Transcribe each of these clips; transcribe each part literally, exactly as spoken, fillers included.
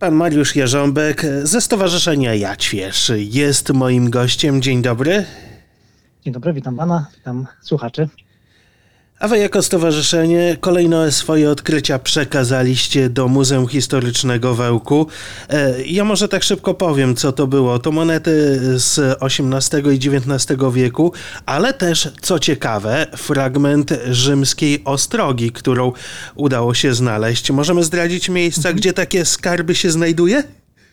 Pan Mariusz Jarząbek ze Stowarzyszenia Jadźwierz jest moim gościem. Dzień dobry. Dzień dobry, witam pana, witam słuchaczy. A wy jako stowarzyszenie kolejne swoje odkrycia przekazaliście do Muzeum Historycznego w Ełku. Ja może tak szybko powiem, co to było. To monety z osiemnastego i dziewiętnastego wieku, ale też, co ciekawe, fragment rzymskiej ostrogi, którą udało się znaleźć. Możemy zdradzić miejsca, mhm. gdzie takie skarby się znajduje?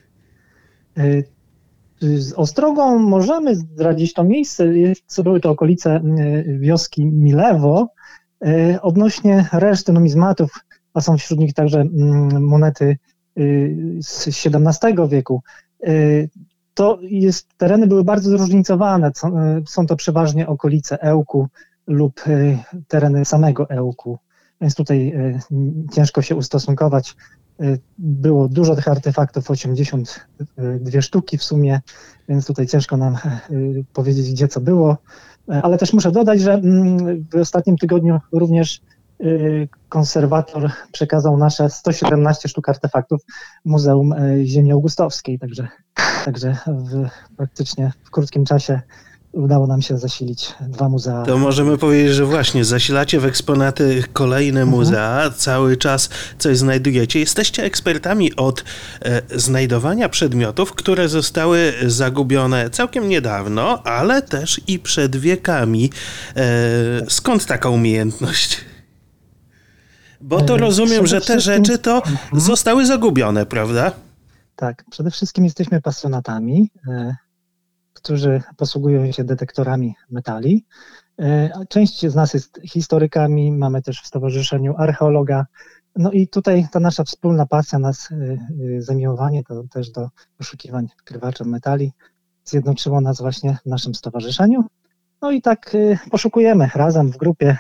Z ostrogą możemy zdradzić to miejsce. Co były to okolice wioski Milewo. Odnośnie reszty numizmatów, a są wśród nich także monety z siedemnastego wieku, to jest, tereny były bardzo zróżnicowane. Są to przeważnie okolice Ełku lub tereny samego Ełku, więc tutaj ciężko się ustosunkować. Było dużo tych artefaktów, osiemdziesiąt dwie sztuki w sumie, więc tutaj ciężko nam powiedzieć, gdzie co było. Ale też muszę dodać, że w ostatnim tygodniu również konserwator przekazał nasze sto siedemnaście sztuk artefaktów Muzeum Ziemi Augustowskiej, także, także w, praktycznie w krótkim czasie udało nam się zasilić dwa muzea. To możemy powiedzieć, że właśnie zasilacie w eksponaty kolejne muzea, mhm. cały czas coś znajdujecie. Jesteście ekspertami od e, znajdowania przedmiotów, które zostały zagubione całkiem niedawno, ale też i przed wiekami. E, skąd taka umiejętność? Bo to rozumiem, że te rzeczy to mhm. zostały zagubione, prawda? Tak, przede wszystkim jesteśmy pasjonatami, e, którzy posługują się detektorami metali. Część z nas jest historykami, mamy też w stowarzyszeniu archeologa. No i tutaj ta nasza wspólna pasja, nas zamiłowanie to też do poszukiwań odkrywaczy metali zjednoczyło nas właśnie w naszym stowarzyszeniu. No i tak poszukujemy razem w grupie,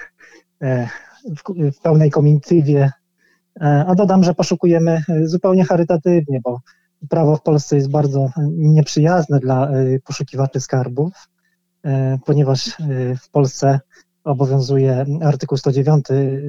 w pełnej komitywie. A dodam, że poszukujemy zupełnie charytatywnie, bo prawo w Polsce jest bardzo nieprzyjazne dla poszukiwaczy skarbów, ponieważ w Polsce obowiązuje artykuł sto dziewięć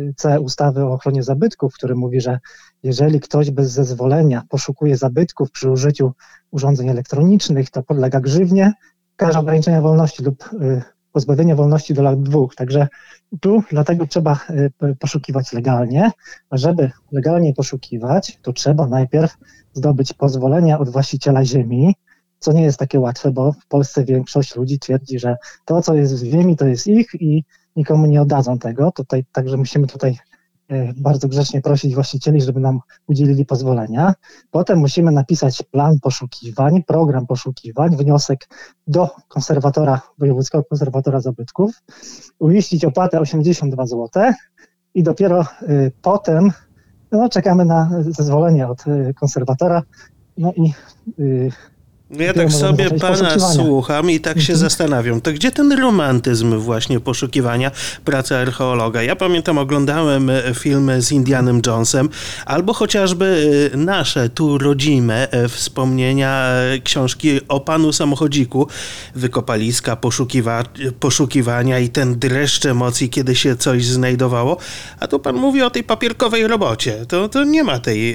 c ustawy o ochronie zabytków, który mówi, że jeżeli ktoś bez zezwolenia poszukuje zabytków przy użyciu urządzeń elektronicznych, to podlega grzywnie, karze ograniczenia wolności lub pozbawienia wolności do lat dwóch. Także tu dlatego trzeba poszukiwać legalnie, a żeby legalnie poszukiwać, to trzeba najpierw zdobyć pozwolenia od właściciela ziemi, co nie jest takie łatwe, bo w Polsce większość ludzi twierdzi, że to, co jest w ziemi, to jest ich i nikomu nie oddadzą tego. Tutaj, także musimy tutaj bardzo grzecznie prosić właścicieli, żeby nam udzielili pozwolenia. Potem musimy napisać plan poszukiwań, program poszukiwań, wniosek do konserwatora, wojewódzkiego konserwatora zabytków, umieścić opłatę osiemdziesiąt dwa złote i dopiero y, potem no, czekamy na zezwolenie od y, konserwatora. No i y, Ja tak sobie pana słucham i tak się mhm. zastanawiam, to gdzie ten romantyzm właśnie poszukiwania pracy archeologa? Ja pamiętam, oglądałem filmy z Indianem Jonesem, albo chociażby nasze tu rodzime wspomnienia książki o panu samochodziku, wykopaliska, poszukiwa, poszukiwania i ten dreszcz emocji, kiedy się coś znajdowało. A tu pan mówi o tej papierkowej robocie. To, to nie ma tej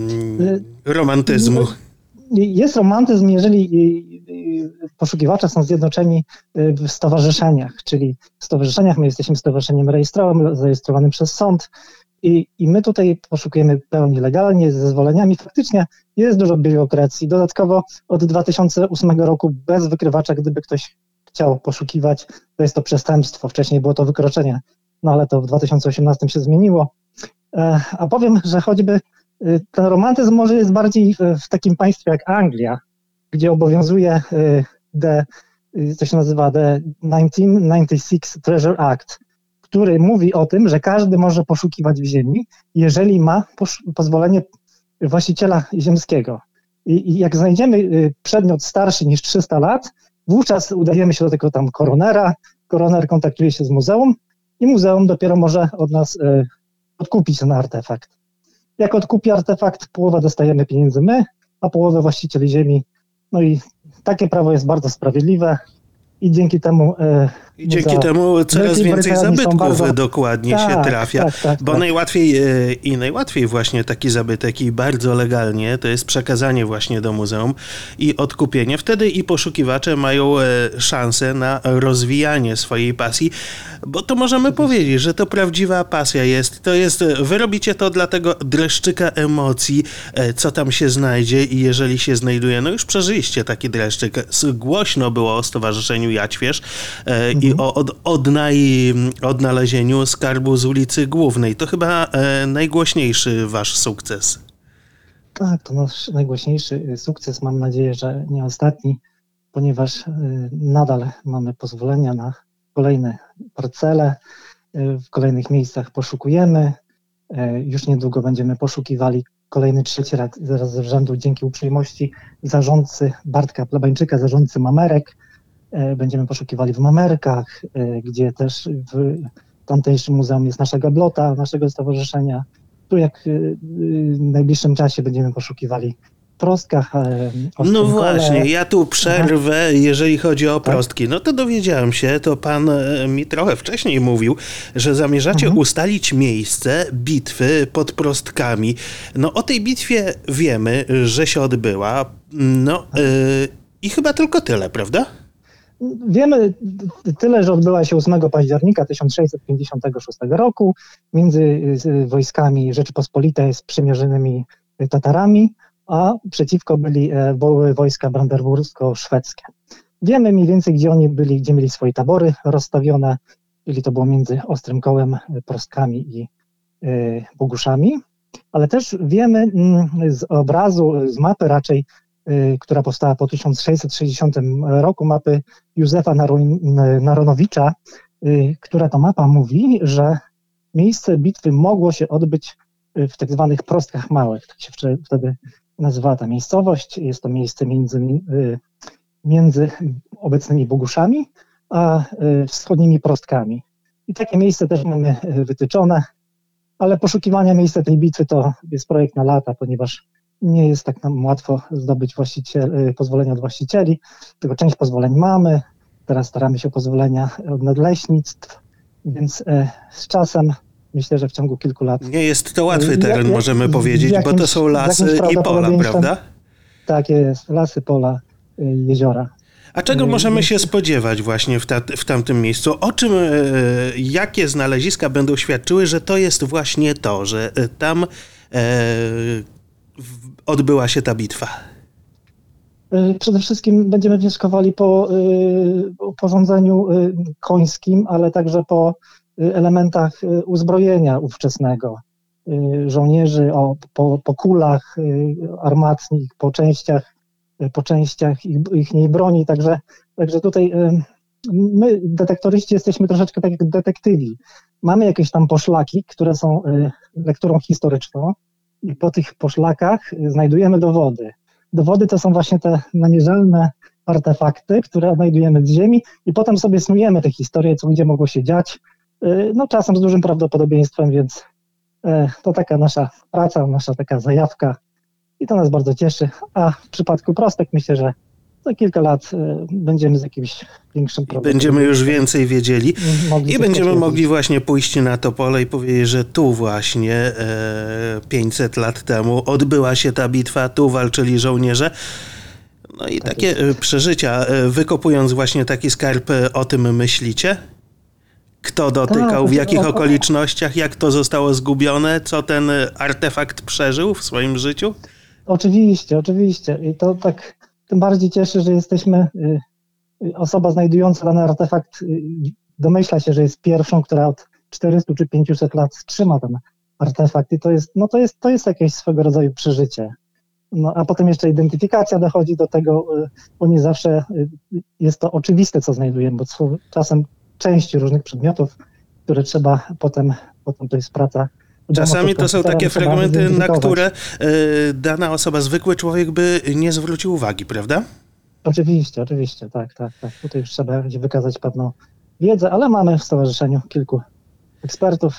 um, romantyzmu. Jest romantyzm, jeżeli poszukiwacze są zjednoczeni w stowarzyszeniach, czyli w stowarzyszeniach, my jesteśmy stowarzyszeniem rejestrowym, zarejestrowanym przez sąd i, i my tutaj poszukujemy pełni legalnie, z zezwoleniami. Faktycznie jest dużo biurokracji. Dodatkowo od dwa tysiące ósmego roku bez wykrywacza, gdyby ktoś chciał poszukiwać, to jest to przestępstwo. Wcześniej było to wykroczenie, no ale to w dwa tysiące osiemnastym się zmieniło. A powiem, że choćby ten romantyzm może jest bardziej w takim państwie jak Anglia, gdzie obowiązuje the, co się nazywa The tysiąc dziewięćset dziewięćdziesiąty szósty Treasure Act, który mówi o tym, że każdy może poszukiwać w ziemi, jeżeli ma pozwolenie właściciela ziemskiego. I, i jak znajdziemy przedmiot starszy niż trzysta lat, wówczas udajemy się do tego tam koronera, koroner kontaktuje się z muzeum i muzeum dopiero może od nas odkupić ten artefakt. Jak odkupi artefakt, połowę dostajemy pieniędzy my, a połowę właścicieli ziemi. No i takie prawo jest bardzo sprawiedliwe i dzięki temu I dzięki temu coraz więcej zabytków bardzo... dokładnie tak, się trafia, tak, tak, bo tak. najłatwiej i najłatwiej właśnie taki zabytek i bardzo legalnie to jest przekazanie właśnie do muzeum i odkupienie. Wtedy i poszukiwacze mają szansę na rozwijanie swojej pasji, bo to możemy powiedzieć, że to prawdziwa pasja jest. To jest, wy robicie to dla tego dreszczyka emocji, co tam się znajdzie i jeżeli się znajduje, no już przeżyliście taki dreszczyk. Głośno było o Stowarzyszeniu Jaćwierz mhm. i o od, odnaj, odnalezieniu skarbu z ulicy Głównej. To chyba e, najgłośniejszy wasz sukces. Tak, to nasz najgłośniejszy sukces. Mam nadzieję, że nie ostatni, ponieważ e, nadal mamy pozwolenia na kolejne parcele. E, w kolejnych miejscach poszukujemy. E, już niedługo będziemy poszukiwali kolejny trzeci raz zaraz z rzędu dzięki uprzejmości zarządcy Bartka Plebańczyka, zarządcy Mamerek. Będziemy poszukiwali w Mamerkach, gdzie też w tamtejszym muzeum jest nasza gablota, naszego stowarzyszenia. Tu jak w najbliższym czasie będziemy poszukiwali w Prostkach. No właśnie, ja tu przerwę, Aha. jeżeli chodzi o Prostki. No to dowiedziałem się, to pan mi trochę wcześniej mówił, że zamierzacie mhm. ustalić miejsce bitwy pod Prostkami. No o tej bitwie wiemy, że się odbyła. No yy, i chyba tylko tyle, prawda? Wiemy tyle, że odbyła się ósmego października tysiąc sześćset pięćdziesiątego szóstego roku między wojskami Rzeczypospolitej sprzymierzonymi Tatarami, a przeciwko byli wojska brandenbursko-szwedzkie. Wiemy mniej więcej, gdzie oni byli, gdzie mieli swoje tabory rozstawione, czyli to było między Ostrym Kołem, Prostkami i Boguszami, ale też wiemy z obrazu, z mapy raczej, która powstała po tysiąc sześćset sześćdziesiątym roku, mapy Józefa Naronowicza, która to mapa mówi, że miejsce bitwy mogło się odbyć w tak zwanych Prostkach Małych. Tak się wtedy nazywała ta miejscowość. Jest to miejsce między, między obecnymi Boguszami a wschodnimi Prostkami. I takie miejsce też mamy wytyczone, ale poszukiwania miejsca tej bitwy to jest projekt na lata, ponieważ nie jest tak nam łatwo zdobyć właściciel, pozwolenia od właścicieli, tylko część pozwoleń mamy, teraz staramy się o pozwolenia od nadleśnictw, więc e, z czasem myślę, że w ciągu kilku lat... Nie jest to łatwy teren, jak, możemy z, powiedzieć, z jakimś, bo to są lasy i pola, prawda? Tak jest, lasy, pola, y, jeziora. A czego możemy się spodziewać właśnie w, ta, w tamtym miejscu? O czym, e, jakie znaleziska będą świadczyły, że to jest właśnie to, że tam e, odbyła się ta bitwa? Przede wszystkim będziemy wnioskowali po y, porządzeniu y, końskim, ale także po y, elementach y, uzbrojenia ówczesnego. Y, żołnierzy, o, po, po kulach y, armatnich, po częściach, y, po częściach ich, ich broni. Także, także tutaj y, my, detektoryści, jesteśmy troszeczkę tak jak detektywi. Mamy jakieś tam poszlaki, które są y, lekturą historyczną i po tych poszlakach y, znajdujemy dowody. Dowody to są właśnie te namierzalne artefakty, które odnajdujemy z ziemi i potem sobie snujemy te historie, co gdzie mogło się dziać, no czasem z dużym prawdopodobieństwem, więc to taka nasza praca, nasza taka zajawka i to nas bardzo cieszy, a w przypadku Prostek myślę, że za kilka lat będziemy z jakimś większym problemem. Będziemy już więcej wiedzieli i będziemy mogli właśnie pójść na to pole i powiedzieć, że tu właśnie e, pięćset lat temu odbyła się ta bitwa, tu walczyli żołnierze. No i tak takie jest. Przeżycia, wykopując właśnie taki skarb, o tym myślicie? Kto dotykał, w jakich okolicznościach, jak to zostało zgubione, co ten artefakt przeżył w swoim życiu? Oczywiście, oczywiście. I to tak tym bardziej cieszy, że jesteśmy, osoba znajdująca dany artefakt domyśla się, że jest pierwszą, która od czterystu czy pięciuset lat trzyma ten artefakt i to jest, no to jest, to jest jakieś swego rodzaju przeżycie. No a potem jeszcze identyfikacja dochodzi do tego, bo nie zawsze jest to oczywiste, co znajdujemy, bo są czasem części różnych przedmiotów, które trzeba potem, potem to jest praca. Czasami to są takie fragmenty, na które y, dana osoba, zwykły człowiek by nie zwrócił uwagi, prawda? Oczywiście, oczywiście, tak, tak, tak. Tutaj już trzeba będzie wykazać pewną wiedzę, ale mamy w stowarzyszeniu kilku ekspertów,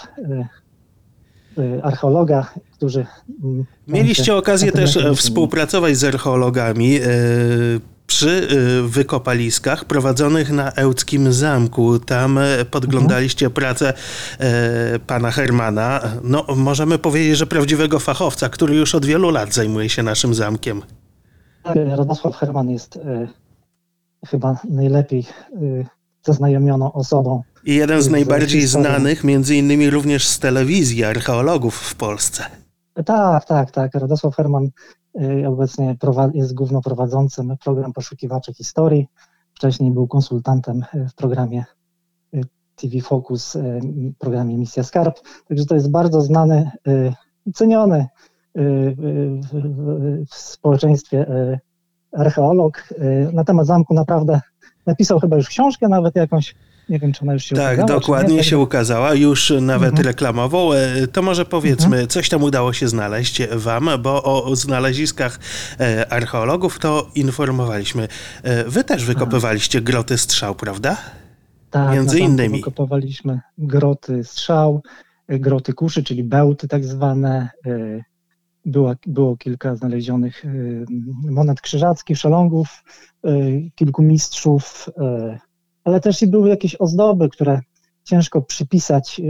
y, y, archeologa, którzy... Mieliście okazję też współpracować z archeologami. Y, przy wykopaliskach prowadzonych na ełckim zamku. Tam podglądaliście mhm. pracę e, pana Hermana. No, możemy powiedzieć, że prawdziwego fachowca, który już od wielu lat zajmuje się naszym zamkiem. Radosław Herman jest e, chyba najlepiej e, zaznajomioną osobą. I jeden z najbardziej znanych, między innymi również z telewizji, archeologów w Polsce. Tak, tak, tak. Radosław Herman y, obecnie jest głównoprowadzącym program Poszukiwacze Historii. Wcześniej był konsultantem w programie y, T V Focus, y, programie Misja Skarb. Także to jest bardzo znany i y, ceniony y, y, w, w społeczeństwie y, archeolog. Y, na temat zamku naprawdę napisał chyba już książkę nawet jakąś. Nie wiem, czy ona już się tak, ukazała. Tak, dokładnie nie, się tak... ukazała, już nawet mhm. reklamową. To może powiedzmy, mhm. coś tam udało się znaleźć wam, bo o znaleziskach archeologów to informowaliśmy. Wy też wykopywaliście Aha. groty strzał, prawda? Tak, między innymi. Wykopywaliśmy groty strzał, groty kuszy, czyli bełty tak zwane. Było, było kilka znalezionych monet krzyżackich, szelongów, kilku mistrzów, ale też i były jakieś ozdoby, które ciężko przypisać,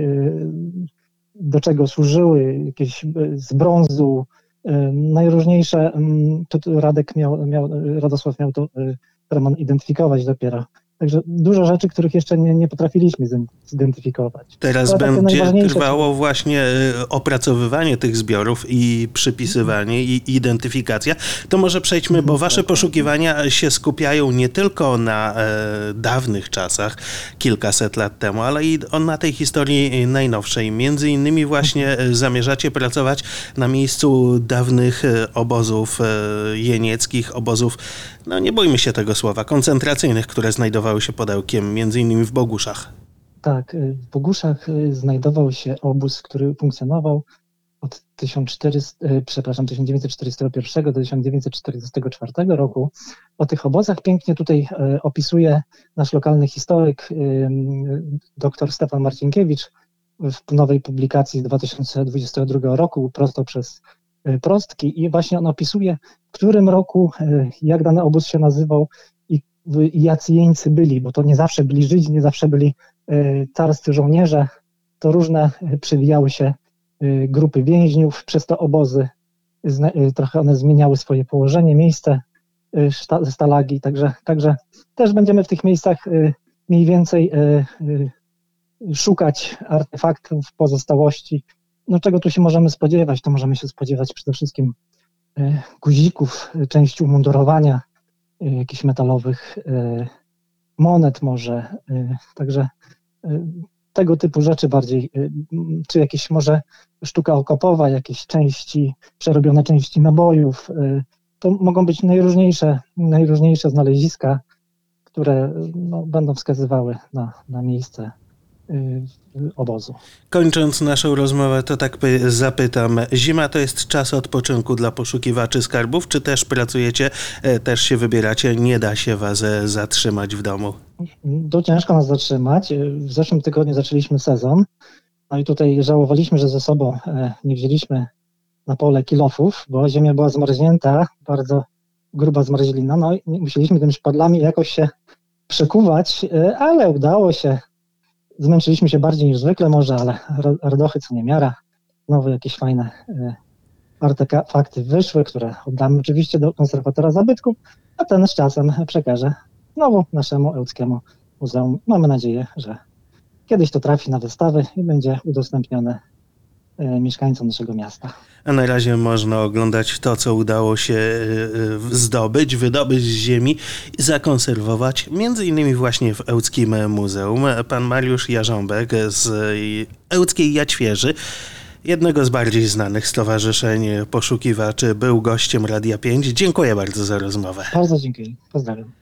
do czego służyły, jakieś z brązu, najróżniejsze. To Radek miał, miał, Radosław miał to Herman identyfikować dopiero. Także dużo rzeczy, których jeszcze nie, nie potrafiliśmy zidentyfikować. Teraz będzie trwało właśnie opracowywanie tych zbiorów i przypisywanie i identyfikacja. To może przejdźmy, bo wasze poszukiwania się skupiają nie tylko na e, dawnych czasach, kilkaset lat temu, ale i na tej historii najnowszej. Między innymi właśnie zamierzacie pracować na miejscu dawnych obozów e, jenieckich, obozów, no nie bójmy się tego słowa, koncentracyjnych, które znajdowały się pod Ełkiem, między innymi w Boguszach. Tak, w Boguszach znajdował się obóz, który funkcjonował od tysiąc czterysta, przepraszam, tysiąc dziewięćset czterdziestego pierwszego do tysiąc dziewięćset czterdziestego czwartego roku. O tych obozach pięknie tutaj opisuje nasz lokalny historyk, dr Stefan Marcinkiewicz, w nowej publikacji z dwa tysiące dwudziestego drugiego roku, prosto przez prostki, i właśnie on opisuje, w którym roku, jak dany obóz się nazywał i jacy jeńcy byli, bo to nie zawsze byli Żydzi, nie zawsze byli carscy żołnierze, to różne przewijały się grupy więźniów przez te obozy, trochę one zmieniały swoje położenie, miejsce stalagi, także, także też będziemy w tych miejscach mniej więcej szukać artefaktów, pozostałości. No czego tu się możemy spodziewać? To możemy się spodziewać przede wszystkim guzików, części umundurowania, jakichś metalowych monet może, także tego typu rzeczy bardziej, czy jakieś może sztuka okopowa, jakieś części, przerobione części nabojów, to mogą być najróżniejsze, najróżniejsze znaleziska, które no, będą wskazywały na, na miejsce obozu. Kończąc naszą rozmowę, to tak zapytam, zima to jest czas odpoczynku dla poszukiwaczy skarbów, czy też pracujecie, też się wybieracie, nie da się was zatrzymać w domu? To ciężko nas zatrzymać. W zeszłym tygodniu zaczęliśmy sezon, no i tutaj żałowaliśmy, że ze sobą nie wzięliśmy na pole kilofów, bo ziemia była zmarznięta, bardzo gruba zmarzlina, no i musieliśmy tymi szpadlami jakoś się przekuwać, ale udało się. Zmęczyliśmy się bardziej niż zwykle może, ale radochy co niemiara. Znowu jakieś fajne y, artefakty wyszły, które oddamy oczywiście do konserwatora zabytków, a ten z czasem przekaże znowu naszemu Ełckiemu Muzeum. Mamy nadzieję, że kiedyś to trafi na wystawy i będzie udostępnione y, mieszkańcom naszego miasta. A na razie można oglądać to, co udało się zdobyć, wydobyć z ziemi i zakonserwować, między innymi właśnie w Ełckim Muzeum. Pan Mariusz Jarząbek z Ełckiej Jaćwieży, jednego z bardziej znanych stowarzyszeń poszukiwaczy, był gościem Radia pięć. Dziękuję bardzo za rozmowę. Bardzo dziękuję. Pozdrawiam.